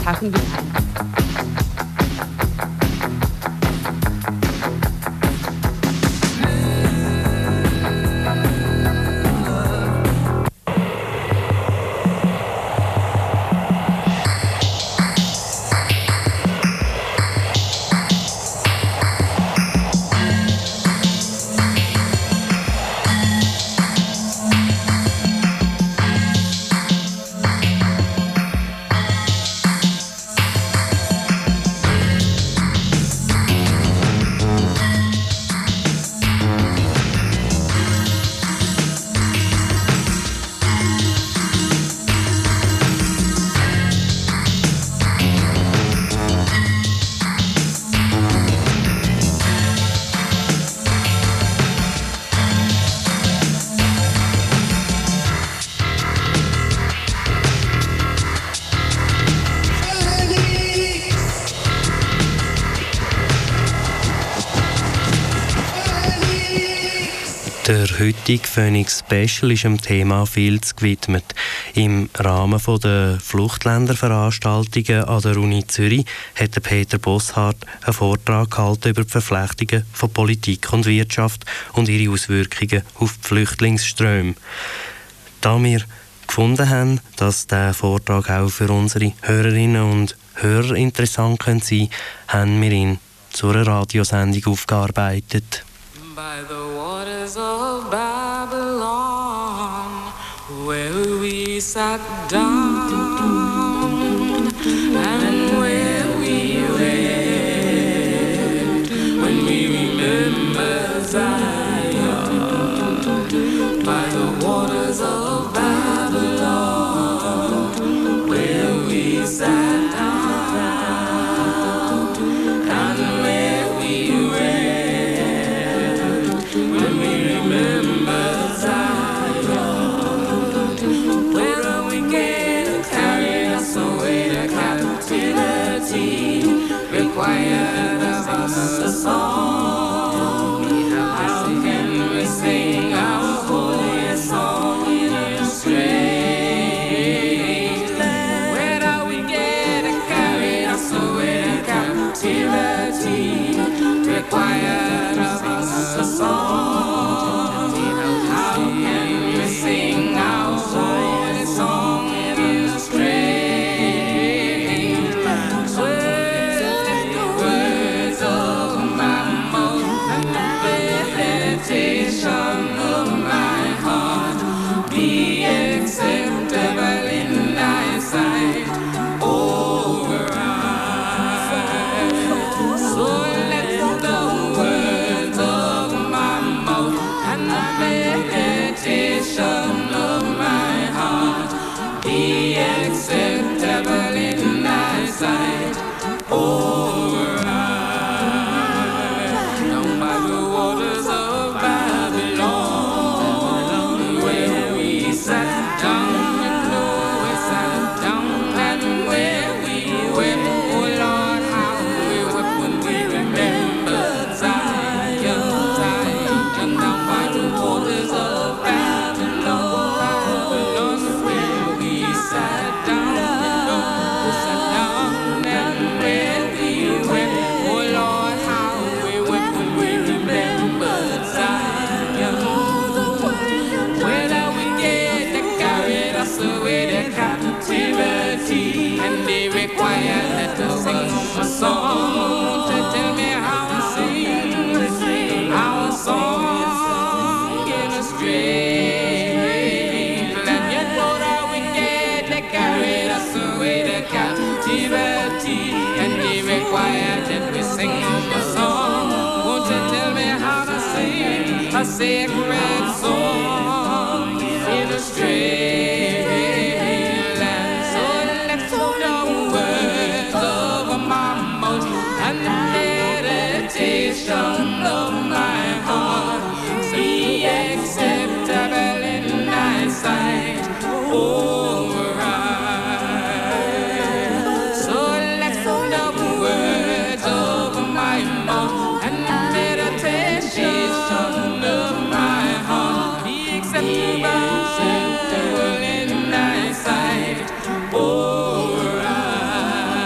having good time. Der heutige Phoenix Special ist dem Thema Filz gewidmet. Im Rahmen der Fluchtländerveranstaltungen an der Uni Zürich hat Peter Bosshardt einen Vortrag gehalten über die Verflechtungen von Politik und Wirtschaft und ihre Auswirkungen auf die Flüchtlingsströme. Da wir gefunden haben, dass der Vortrag auch für unsere Hörerinnen und Hörer interessant sein könnte, haben wir ihn zu einer Radiosendung aufgearbeitet. By the waters of Babylon, where we sat down and where we wept when we remember Zion. By the waters of Babylon, where we sat down and where we wept. When we remember Zion, where we get carried us away to captivity, required of us a song. How can we sing our holy song in a strange land? Where do we get carried us away to captivity, required of us a song? Sacred song in a strange land. So let's hold the words of my mouth and the meditation of my heart be acceptable in thy sight, oh right. So let's hold the words of my mouth and the meditation of my heart be acceptable in thy sight, oh right.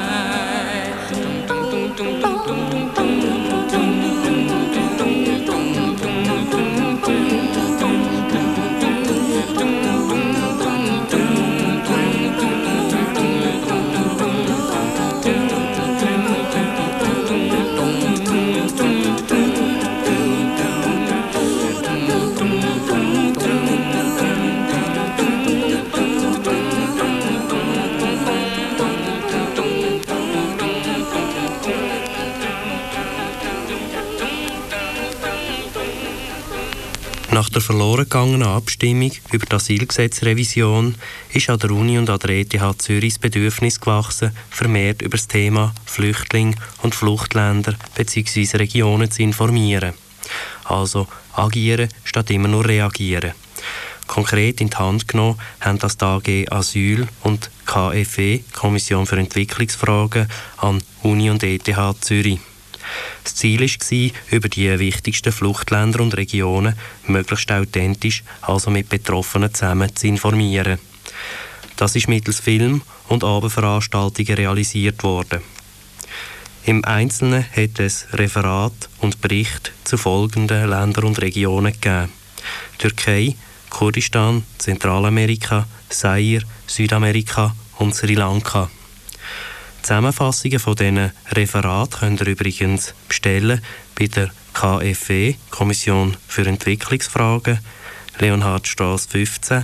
Nach der verloren gegangenen Abstimmung über die Asylgesetzrevision ist an der Uni und an der ETH Zürich das Bedürfnis gewachsen, vermehrt über das Thema Flüchtlinge und Fluchtländer bzw. Regionen zu informieren. Also agieren statt immer nur reagieren. Konkret in die Hand genommen haben das die AG Asyl und KFE, Kommission für Entwicklungsfragen, an Uni und ETH Zürich. Das Ziel war, über die wichtigsten Fluchtländer und Regionen möglichst authentisch, also mit Betroffenen zusammen, zu informieren. Das ist mittels Film- und Abendveranstaltungen realisiert worden. Im Einzelnen hat es Referat und Bericht zu folgenden Ländern und Regionen gegeben: Türkei, Kurdistan, Zentralamerika, Zaire, Südamerika und Sri Lanka. Zusammenfassungen von diesen Referaten könnt ihr übrigens bestellen bei der KFE, Kommission für Entwicklungsfragen, Leonhardstrasse 15,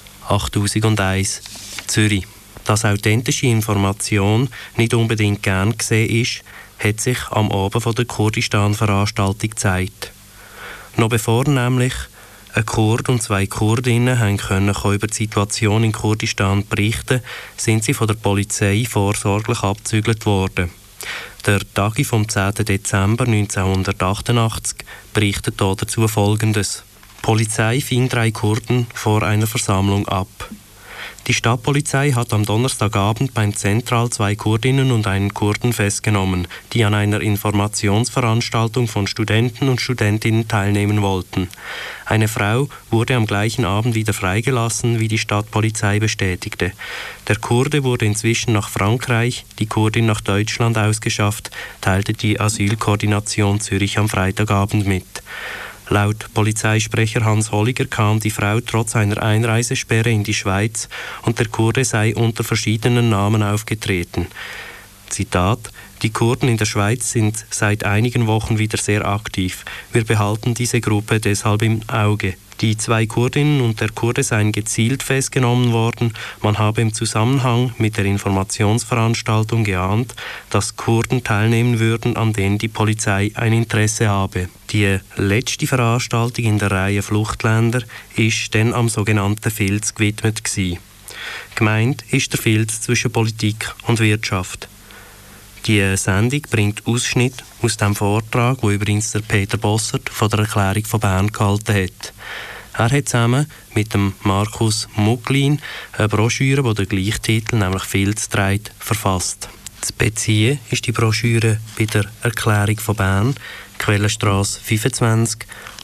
8001, Zürich. Dass authentische Information nicht unbedingt gern gesehen ist, hat sich am Abend von der Kurdistan-Veranstaltung gezeigt. Noch bevor nämlich ein Kurd und 2 Kurdinnen können über die Situation in Kurdistan berichten, sind sie von der Polizei vorsorglich abgezügelt worden. Der Tagi vom 10. Dezember 1988 berichtet dazu Folgendes: Die Polizei fing 3 Kurden vor einer Versammlung ab. Die Stadtpolizei hat am Donnerstagabend beim Zentral 2 Kurdinnen und einen Kurden festgenommen, die an einer Informationsveranstaltung von Studenten und Studentinnen teilnehmen wollten. Eine Frau wurde am gleichen Abend wieder freigelassen, wie die Stadtpolizei bestätigte. Der Kurde wurde inzwischen nach Frankreich, die Kurdin nach Deutschland ausgeschafft, teilte die Asylkoordination Zürich am Freitagabend mit. Laut Polizeisprecher Hans Holliger kam die Frau trotz einer Einreisesperre in die Schweiz und der Kurde sei unter verschiedenen Namen aufgetreten. Zitat: Die Kurden in der Schweiz sind seit einigen Wochen wieder sehr aktiv. Wir behalten diese Gruppe deshalb im Auge. Die 2 Kurdinnen und der Kurde seien gezielt festgenommen worden. Man habe im Zusammenhang mit der Informationsveranstaltung geahnt, dass Kurden teilnehmen würden, an denen die Polizei ein Interesse habe. Die letzte Veranstaltung in der Reihe Fluchtländer ist dann am sogenannten Filz gewidmet gewesen. Gemeint ist der Filz zwischen Politik und Wirtschaft. Die Sendung bringt Ausschnitte aus dem Vortrag, wo übrigens der Peter Bossert von der Erklärung von Bern gehalten hat. Er hat zusammen mit dem Markus Muglin eine Broschüre, die den gleichen Titel, nämlich «Filz trägt», verfasst. Zu beziehen ist die Broschüre bei der Erklärung von Bern, Quellenstrasse 25,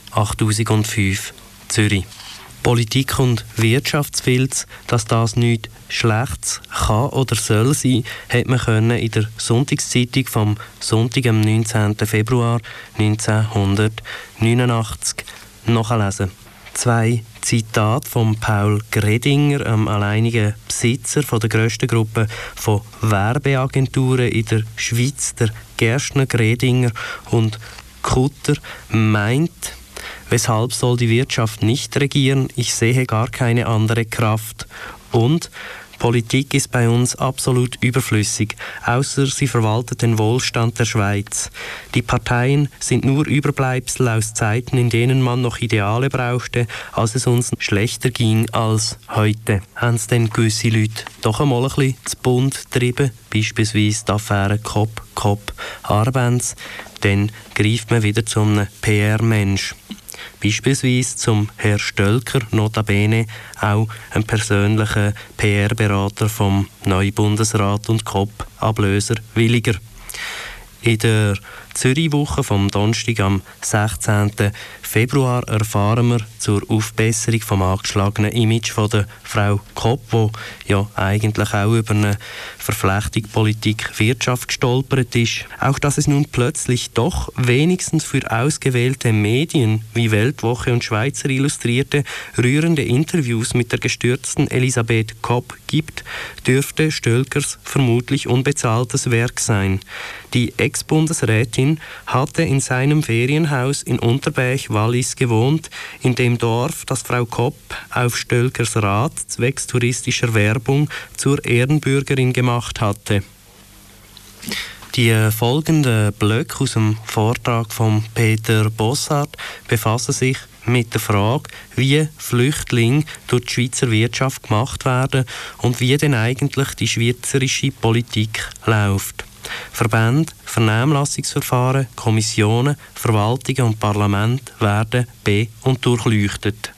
8005, Zürich. Politik- und Wirtschaftsfilz, dass das nichts Schlechtes kann oder soll sein, hat man in der Sonntagszeitung vom Sonntag, am 19. Februar 1989 nachlesen. 2 Zitate von Paul Gredinger, dem alleinigen Besitzer von der grössten Gruppe von Werbeagenturen in der Schweiz, der Gerstner, Gredinger und Kutter, meint: Weshalb soll die Wirtschaft nicht regieren? Ich sehe gar keine andere Kraft. Und Politik ist bei uns absolut überflüssig, außer sie verwaltet den Wohlstand der Schweiz. Die Parteien sind nur Überbleibsel aus Zeiten, in denen man noch Ideale brauchte, als es uns schlechter ging als heute. Haben es denn gewisse Leute doch einmal ein bisschen zu bunt getrieben, beispielsweise die Affäre Kopp, Arbenz, dann greift man wieder zu einem PR-Mensch. Beispielsweise zum Herrn Stölker, notabene auch ein persönlicher PR-Berater vom neuen Bundesrat und Kopp-Ablöser Williger. In der Zürich-Woche vom Donnerstag am 16. Februar erfahren wir zur Aufbesserung vom angeschlagenen Image von der Frau Kopp, die ja eigentlich auch über eine Verflechtung Politik-Wirtschaft gestolpert ist. Auch dass es nun plötzlich doch wenigstens für ausgewählte Medien wie Weltwoche und Schweizer Illustrierte rührende Interviews mit der gestürzten Elisabeth Kopp gibt, dürfte Stölkers vermutlich unbezahltes Werk sein. Die Ex-Bundesrätin hatte in seinem Ferienhaus in Unterbäch Wallis gewohnt, in dem Dorf, das Frau Kopp auf Stölkers Rat zwecks touristischer Werbung zur Ehrenbürgerin gemacht hatte. Die folgenden Blöcke aus dem Vortrag von Peter Bossart befassen sich mit der Frage, wie Flüchtlinge durch die Schweizer Wirtschaft gemacht werden und wie denn eigentlich die schweizerische Politik läuft. Verbände, Vernehmlassungsverfahren, Kommissionen, Verwaltungen und Parlament werden be- und durchleuchtet.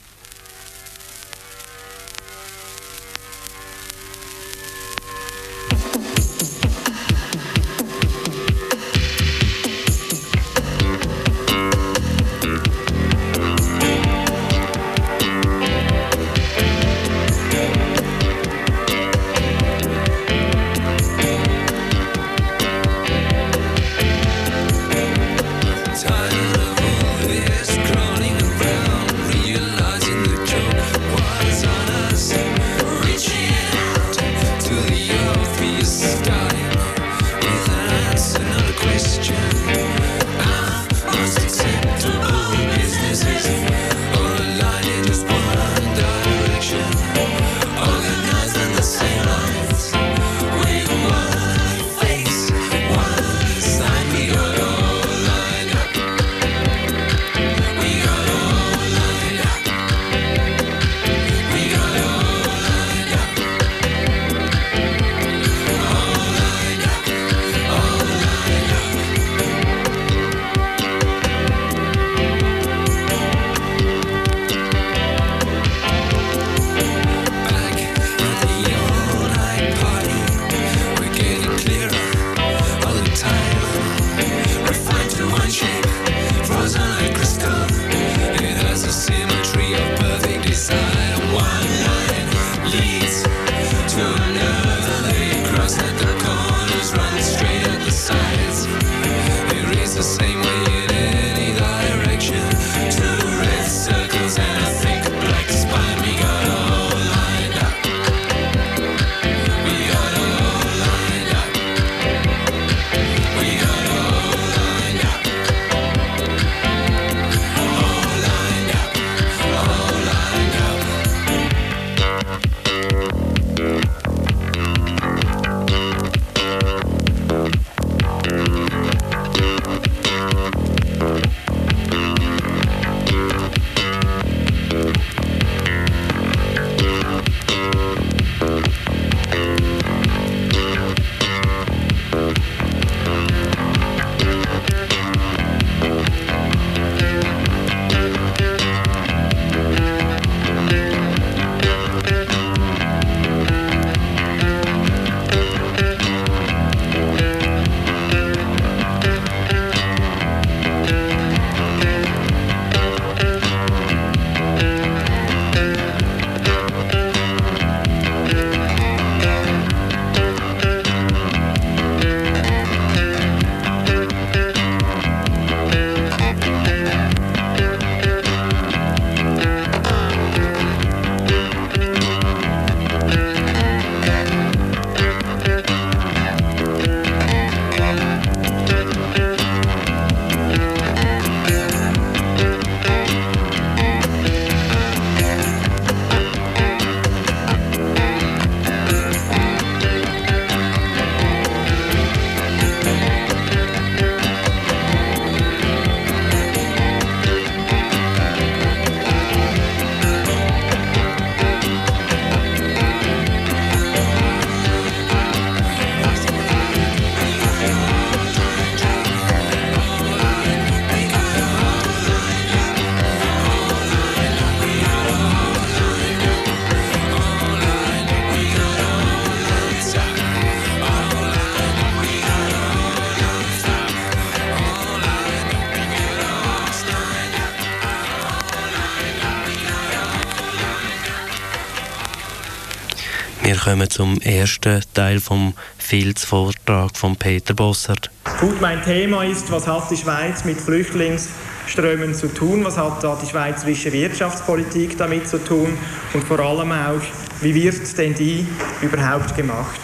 Wir kommen zum ersten Teil vom Filz-Vortrag von Peter Bossart. Gut, mein Thema ist, was hat die Schweiz mit Flüchtlingsströmen zu tun? Was hat da die schweizerische Wirtschaftspolitik damit zu tun? Und vor allem auch, wie wird denn die überhaupt gemacht?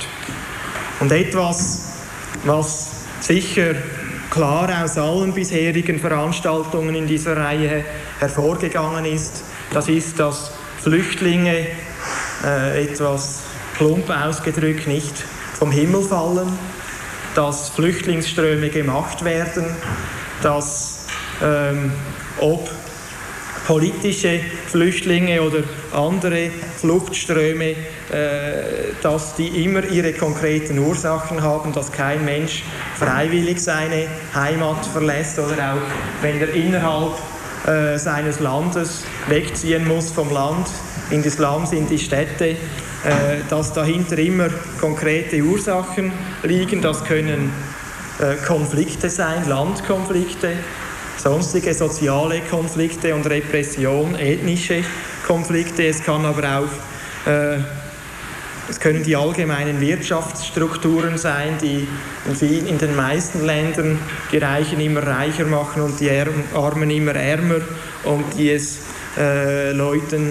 Und etwas, was sicher klar aus allen bisherigen Veranstaltungen in dieser Reihe hervorgegangen ist, das ist, dass Flüchtlinge etwas plump ausgedrückt nicht vom Himmel fallen, dass Flüchtlingsströme gemacht werden, dass ob politische Flüchtlinge oder andere Fluchtströme, dass die immer ihre konkreten Ursachen haben, dass kein Mensch freiwillig seine Heimat verlässt oder auch wenn er innerhalb seines Landes wegziehen muss vom Land in die Slums, in die Städte, dass dahinter immer konkrete Ursachen liegen. Das können Konflikte sein, Landkonflikte, sonstige soziale Konflikte und Repression, ethnische Konflikte. Es kann aber auch es können die allgemeinen Wirtschaftsstrukturen sein, die in den meisten Ländern die Reichen immer reicher machen und die Armen immer ärmer und die es Leuten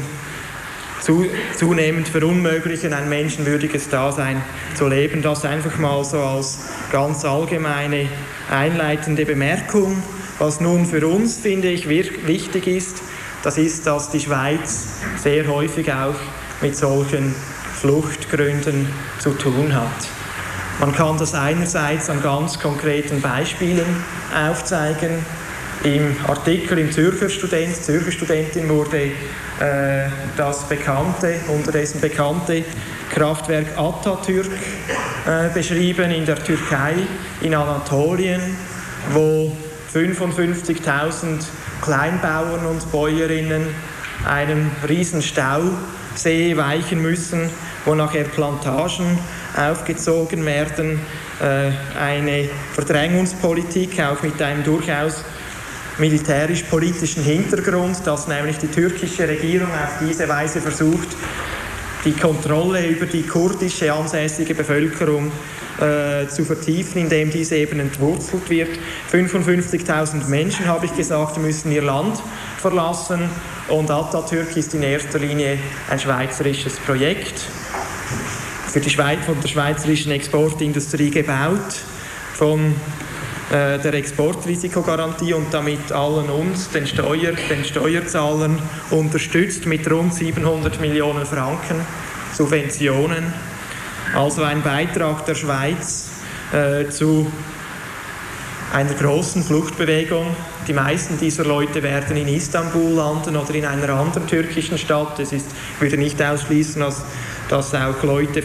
zunehmend verunmöglichen, ein menschenwürdiges Dasein zu leben. Das einfach mal so als ganz allgemeine einleitende Bemerkung. Was nun für uns, finde ich, wichtig ist, das ist, dass die Schweiz sehr häufig auch mit solchen Fluchtgründen zu tun hat. Man kann das einerseits an ganz konkreten Beispielen aufzeigen. Im Artikel im Zürcher Studentin wurde das unterdessen bekannte Kraftwerk Atatürk beschrieben in der Türkei, in Anatolien, wo 55.000 Kleinbauern und Bäuerinnen einem riesen Stausee weichen müssen, wo nachher Plantagen aufgezogen werden. Eine Verdrängungspolitik, auch mit einem durchaus militärisch-politischen Hintergrund, dass nämlich die türkische Regierung auf diese Weise versucht, die Kontrolle über die kurdische ansässige Bevölkerung zu vertiefen, indem diese eben entwurzelt wird. 55.000 Menschen, habe ich gesagt, müssen ihr Land verlassen und Atatürk ist in erster Linie ein schweizerisches Projekt, von der schweizerischen Exportindustrie gebaut, von der Exportrisikogarantie und damit allen uns, den Steuerzahlern, unterstützt mit rund 700 Millionen Franken Subventionen. Also ein Beitrag der Schweiz zu einer großen Fluchtbewegung. Die meisten dieser Leute werden in Istanbul landen oder in einer anderen türkischen Stadt. Ich würde nicht ausschließen, dass auch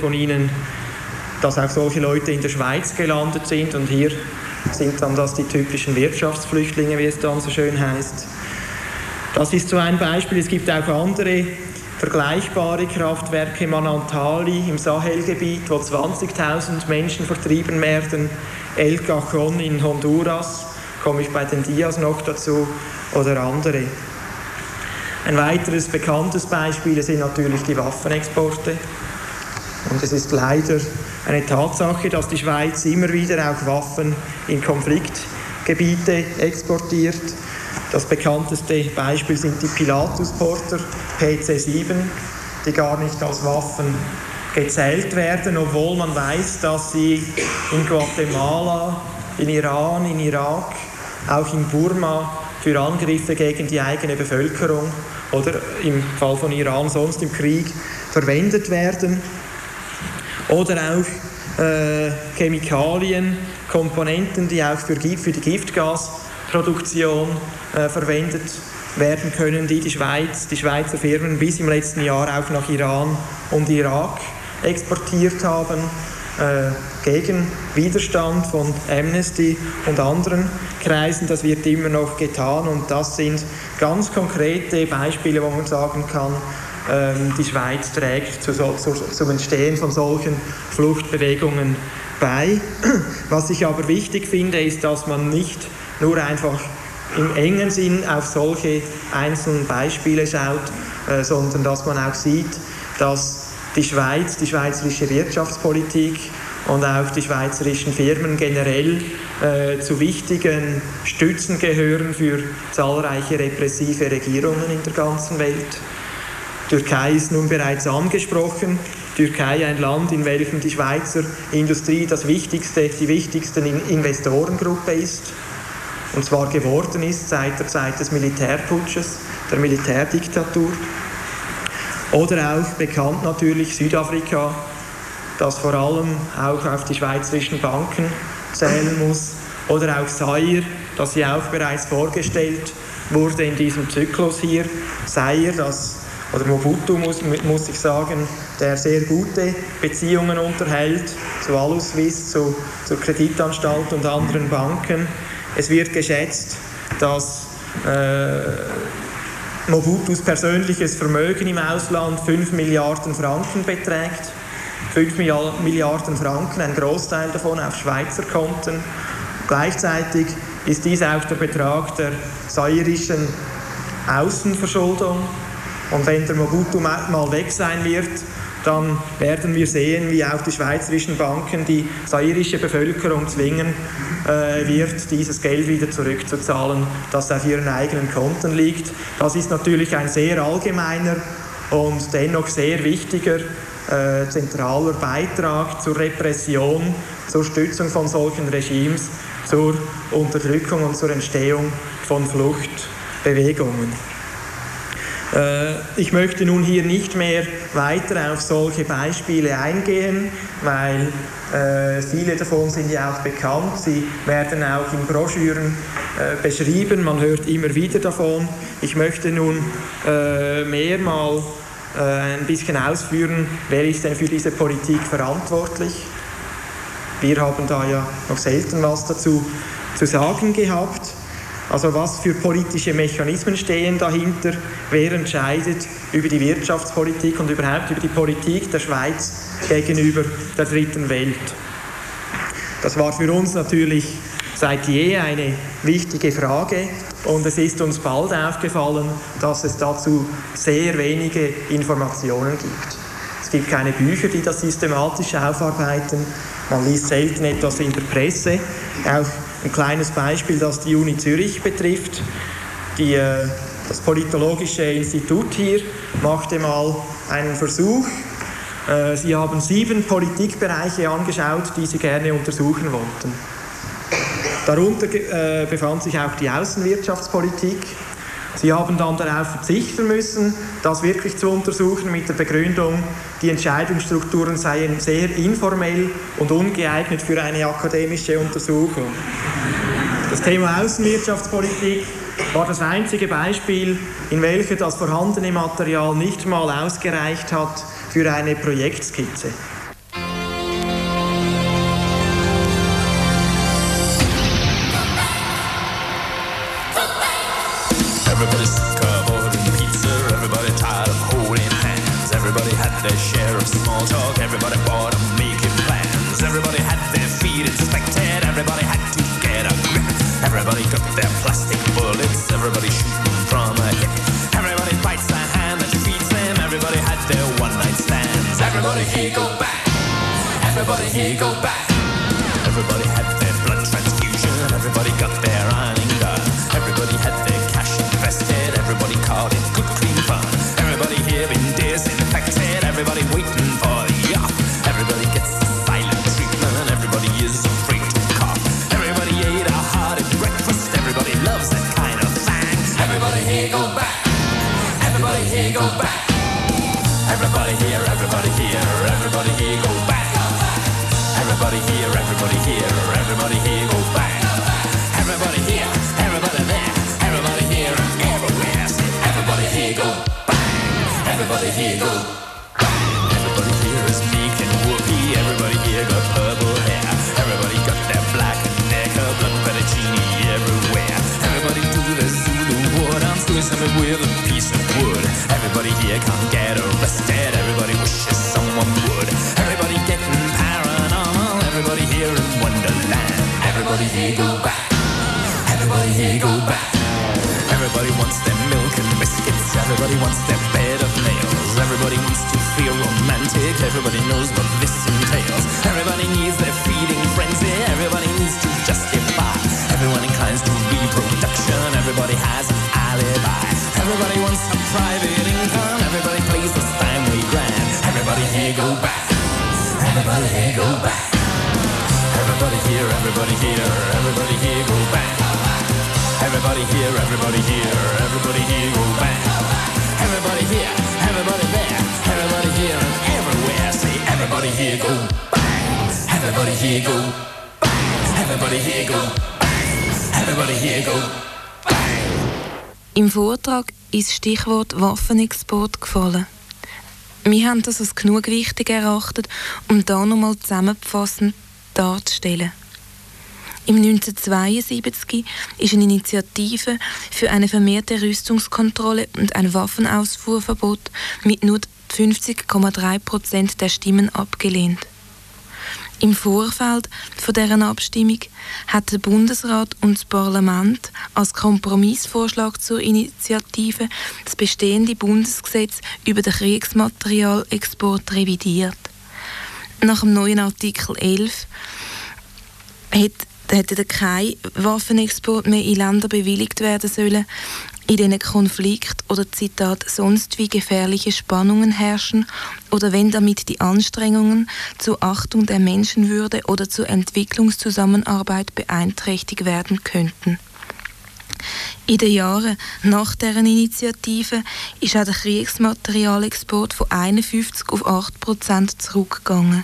solche Leute in der Schweiz gelandet sind und hier sind dann das die typischen Wirtschaftsflüchtlinge, wie es dann so schön heißt. Das ist so ein Beispiel. Es gibt auch andere vergleichbare Kraftwerke, Manantali im Sahelgebiet, wo 20.000 Menschen vertrieben werden, El Cajon in Honduras, komme ich bei den Dias noch dazu, oder andere. Ein weiteres bekanntes Beispiel sind natürlich die Waffenexporte. Und es ist leider eine Tatsache, dass die Schweiz immer wieder auch Waffen in Konfliktgebiete exportiert. Das bekannteste Beispiel sind die Pilatus-Porter PC-7, die gar nicht als Waffen gezählt werden, obwohl man weiß, dass sie in Guatemala, in Iran, in Irak, auch in Burma für Angriffe gegen die eigene Bevölkerung oder im Fall von Iran sonst im Krieg verwendet werden. Oder auch Chemikalien, Komponenten, die auch für die Giftgasproduktion verwendet werden können, die Schweizer Firmen bis im letzten Jahr auch nach Iran und Irak exportiert haben, gegen Widerstand von Amnesty und anderen Kreisen. Das wird immer noch getan und das sind ganz konkrete Beispiele, wo man sagen kann, die Schweiz trägt zum Entstehen von solchen Fluchtbewegungen bei. Was ich aber wichtig finde, ist, dass man nicht nur einfach im engen Sinn auf solche einzelnen Beispiele schaut, sondern dass man auch sieht, dass die Schweiz, die schweizerische Wirtschaftspolitik und auch die schweizerischen Firmen generell zu wichtigen Stützen gehören für zahlreiche repressive Regierungen in der ganzen Welt. Türkei ist nun bereits angesprochen. Türkei ein Land, in welchem die Schweizer Industrie die wichtigste Investorengruppe ist. Und zwar geworden ist seit der Zeit des Militärputsches, der Militärdiktatur. Oder auch bekannt natürlich Südafrika, das vor allem auch auf die schweizerischen Banken zählen muss. Oder auch Zaire, das Sie auch bereits vorgestellt wurde in diesem Zyklus hier, sei er das, oder Mobutu muss ich sagen, der sehr gute Beziehungen unterhält zu Alus Suisse, zur Kreditanstalt und anderen Banken. Es wird geschätzt, dass Mobutus persönliches Vermögen im Ausland 5 Milliarden Franken beträgt. 5 Milliarden Franken, ein Großteil davon auf Schweizer Konten. Gleichzeitig ist dies auch der Betrag der zairischen Außenverschuldung. Und wenn der Mobutu mal weg sein wird, dann werden wir sehen, wie auch die schweizerischen Banken die zairische Bevölkerung zwingen wird, dieses Geld wieder zurückzuzahlen, das auf ihren eigenen Konten liegt. Das ist natürlich ein sehr allgemeiner und dennoch sehr wichtiger zentraler Beitrag zur Repression, zur Stützung von solchen Regimes, zur Unterdrückung und zur Entstehung von Fluchtbewegungen. Ich möchte nun hier nicht mehr weiter auf solche Beispiele eingehen, weil viele davon sind ja auch bekannt. Sie werden auch in Broschüren beschrieben, man hört immer wieder davon. Ich möchte nun mehr mal ein bisschen ausführen, wer ist denn für diese Politik verantwortlich. Wir haben da ja noch selten was dazu zu sagen gehabt. Also was für politische Mechanismen stehen dahinter, wer entscheidet über die Wirtschaftspolitik und überhaupt über die Politik der Schweiz gegenüber der dritten Welt. Das war für uns natürlich seit je eine wichtige Frage und es ist uns bald aufgefallen, dass es dazu sehr wenige Informationen gibt. Es gibt keine Bücher, die das systematisch aufarbeiten, man liest selten etwas in der Presse, auch ein kleines Beispiel, das die Uni Zürich betrifft. Das Politologische Institut hier machte mal einen Versuch. Sie haben 7 Politikbereiche angeschaut, die sie gerne untersuchen wollten. Darunter befand sich auch die Außenwirtschaftspolitik. Sie haben dann darauf verzichten müssen, das wirklich zu untersuchen mit der Begründung, die Entscheidungsstrukturen seien sehr informell und ungeeignet für eine akademische Untersuchung. Das Thema Außenwirtschaftspolitik war das einzige Beispiel, in welchem das vorhandene Material nicht mal ausgereicht hat für eine Projektskizze. Everybody's sick of ordering pizza, everybody tired of holding hands. Everybody had their share of small talk, everybody bought and making plans. Everybody had their feet inspected, everybody had to get a grip. Everybody got their plastic bullets, everybody shooting from a hip. Everybody bites a hand that feeds them, everybody had their one-night stands. Everybody here go back, everybody here go back. Everybody had their blood transfusion, everybody got their ironing done. Everybody had their cash invested, everybody called it good clean fun. Everybody here been disinfected, everybody waiting for the yacht. Everybody gets a silent treatment, everybody is afraid to cough. Everybody ate a hearty breakfast, everybody loves that kind of thing. Everybody here go back, everybody here go back. Everybody here go back. Everybody here, everybody here go back. Everybody here, everybody there, everybody here and everywhere. Say, everybody here go bang, everybody here go bang. Everybody here is meek and whoopee, everybody here got purple hair. Everybody got their black necker, blood fettuccine everywhere. Everybody do the Zulu war dance, doing something with a piece of wood. Everybody here can't get arrested, everybody wishes someone would. Everybody getting paranormal, everybody here in Wonderland. Everybody here go back. Everybody here go back. Everybody wants their milk and biscuits. Everybody wants their bed of nails. Everybody wants to feel romantic. Everybody knows what this entails. Everybody needs their feeding frenzy. Everybody needs to justify. Everyone inclines to reproduction. Everybody has an alibi. Everybody wants a private income. Everybody plays the Steinway Grand. Everybody here go back. Everybody here go back. Everybody here go back. Everybody here go back. Everybody here, everybody there, everybody here and everywhere. Say everybody here go bang. Everybody here go bang. Everybody here go bang. Everybody here go bang. Im Vortrag ist das Stichwort Waffenexport gefallen. Wir haben das als genug wichtig erachtet, um da nochmal zusammenfassend darzustellen. Im 1972 ist eine Initiative für eine vermehrte Rüstungskontrolle und ein Waffenausfuhrverbot mit nur 50,3% der Stimmen abgelehnt. Im Vorfeld von deren Abstimmung hat der Bundesrat und das Parlament als Kompromissvorschlag zur Initiative das bestehende Bundesgesetz über den Kriegsmaterialexport revidiert. Nach dem neuen Artikel 11 hätte kein Waffenexport mehr in Länder bewilligt werden sollen, in denen Konflikt oder Zitat sonst wie gefährliche Spannungen herrschen oder wenn damit die Anstrengungen zur Achtung der Menschenwürde oder zur Entwicklungszusammenarbeit beeinträchtigt werden könnten. In den Jahren nach deren Initiative ist auch der Kriegsmaterialexport von 51 auf 8% zurückgegangen.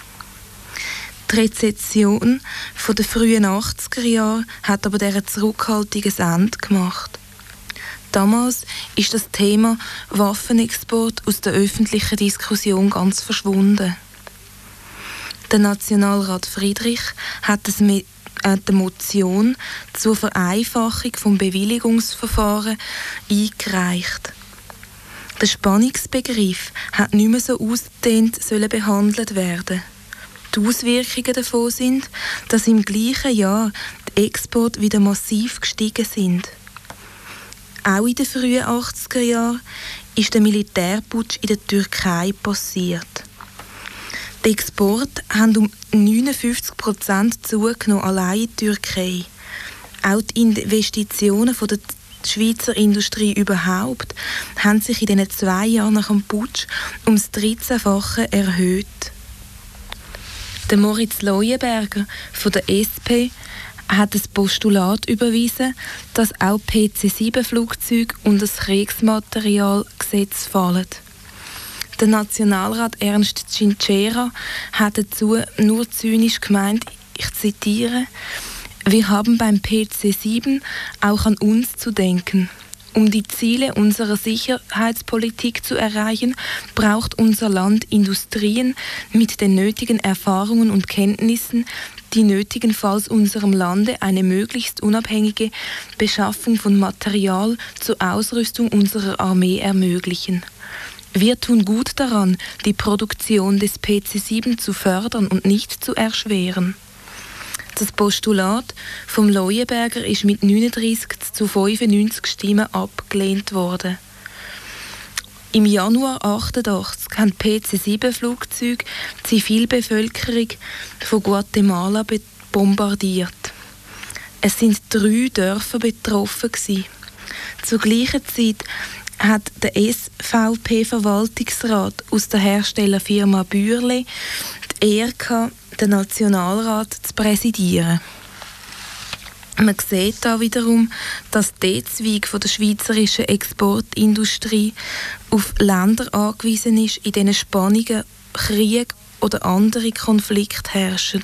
Die Rezession der frühen 80er Jahre hat aber dieser Zurückhaltung ein Ende gemacht. Damals ist das Thema Waffenexport aus der öffentlichen Diskussion ganz verschwunden. Der Nationalrat Friedrich hat die Motion zur Vereinfachung des Bewilligungsverfahrens eingereicht. Der Spannungsbegriff hat nicht mehr so ausgedehnt behandelt werden. Die Auswirkungen davon sind, dass im gleichen Jahr die Exporte wieder massiv gestiegen sind. Auch in den frühen 80er Jahren ist der Militärputsch in der Türkei passiert. Die Exporte haben um 59% zugenommen, allein in der Türkei. Auch die Investitionen der Schweizer Industrie überhaupt haben sich in diesen 2 Jahren nach dem Putsch um das 13-fache erhöht. Der Moritz Leuenberger von der SP hat das Postulat überwiesen, dass auch PC-7-Flugzeuge unter das Kriegsmaterialgesetz fallen. Der Nationalrat Ernst Tschintschera hat dazu nur zynisch gemeint, ich zitiere: Wir haben beim PC-7 auch an uns zu denken. Um die Ziele unserer Sicherheitspolitik zu erreichen, braucht unser Land Industrien mit den nötigen Erfahrungen und Kenntnissen, die nötigenfalls unserem Lande eine möglichst unabhängige Beschaffung von Material zur Ausrüstung unserer Armee ermöglichen. Wir tun gut daran, die Produktion des PC-7 zu fördern und nicht zu erschweren. Das Postulat vom Leuenberger ist mit 39 zu 95 Stimmen abgelehnt worden. Im Januar 1988 haben PC-7-Flugzeuge die Zivilbevölkerung von Guatemala bombardiert. Es sind 3 Dörfer betroffen gewesen. Zur gleichen Zeit hat der SVP-Verwaltungsrat aus der Herstellerfirma Bürle die Ehre gehabt, den Nationalrat zu präsidieren. Man sieht da wiederum, dass der Zweig von der schweizerischen Exportindustrie auf Länder angewiesen ist, in denen Spannungen, Krieg oder andere Konflikte herrschen.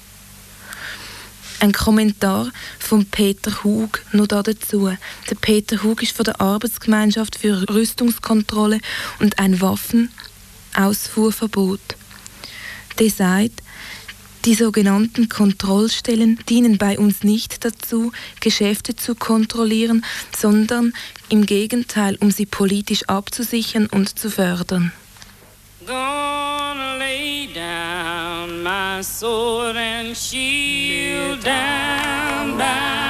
Ein Kommentar von Peter Hug noch dazu. Der Peter Hug ist von der Arbeitsgemeinschaft für Rüstungskontrolle und ein Waffenausfuhrverbot. Der sagt, die sogenannten Kontrollstellen dienen bei uns nicht dazu, Geschäfte zu kontrollieren, sondern im Gegenteil, um sie politisch abzusichern und zu fördern. Gonna lay down my sword and shield down by